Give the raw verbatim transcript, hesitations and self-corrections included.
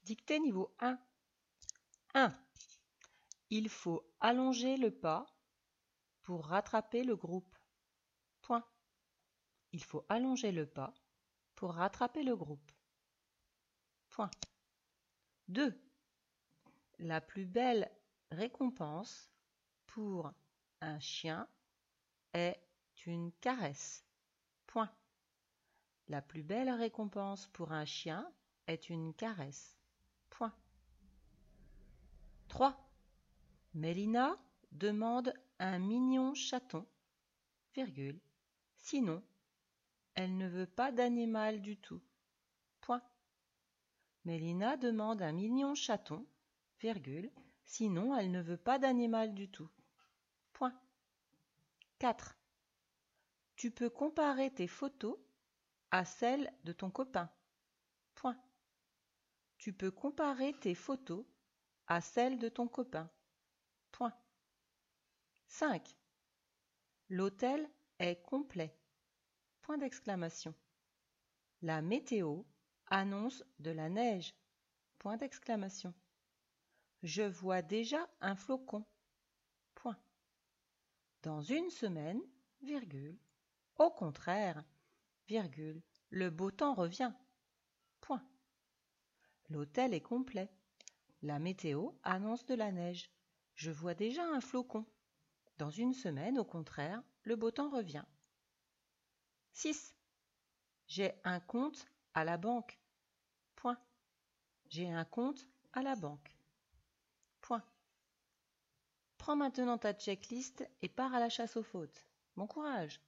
Dictée niveau un. un. Il faut allonger le pas pour rattraper le groupe. Point. Il faut allonger le pas pour rattraper le groupe. Point. deux. La plus belle récompense pour un chien est une caresse. Point. La plus belle récompense pour un chien est une caresse. Point. trois. Mélina demande un mignon chaton, virgule, sinon elle ne veut pas d'animal du tout. Point. Mélina demande un mignon chaton, virgule, sinon elle ne veut pas d'animal du tout. Point. quatre. Tu peux comparer tes photos à celles de ton copain. Point. Tu peux comparer tes photos à celles de ton copain. Point. cinq. L'hôtel est complet. Point d'exclamation. La météo annonce de la neige. Point d'exclamation. Je vois déjà un flocon. Point. Dans une semaine, virgule, au contraire, virgule, le beau temps revient. Point. L'hôtel est complet. La météo annonce de la neige. Je vois déjà un flocon. Dans une semaine, au contraire, le beau temps revient. six. J'ai un compte à la banque. Point. J'ai un compte à la banque. Point. Prends maintenant ta checklist et pars à la chasse aux fautes. Bon courage!